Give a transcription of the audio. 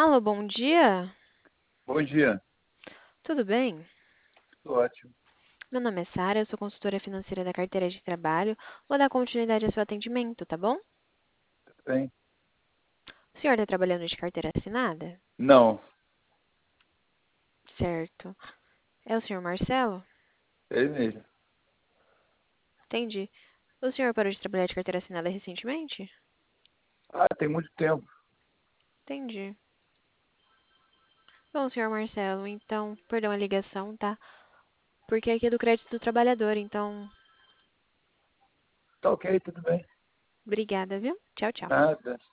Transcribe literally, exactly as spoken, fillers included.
Alô, bom dia. Bom dia, Tudo bem? tudo ótimo. Meu nome é Sara, eu sou consultora financeira da carteira de trabalho. Vou dar continuidade ao seu atendimento, tá bom? Tudo bem? O senhor está trabalhando de carteira assinada? Não, Certo. É o senhor Marcelo? ele mesmo. Entendi. O senhor parou de trabalhar de carteira assinada recentemente? Ah, tem muito tempo. Entendi. Bom, senhor Marcelo, então, perdão a ligação, tá? Porque aqui é do crédito do trabalhador, então, Tá ok, tudo bem. obrigada, viu? Tchau, tchau. Nada.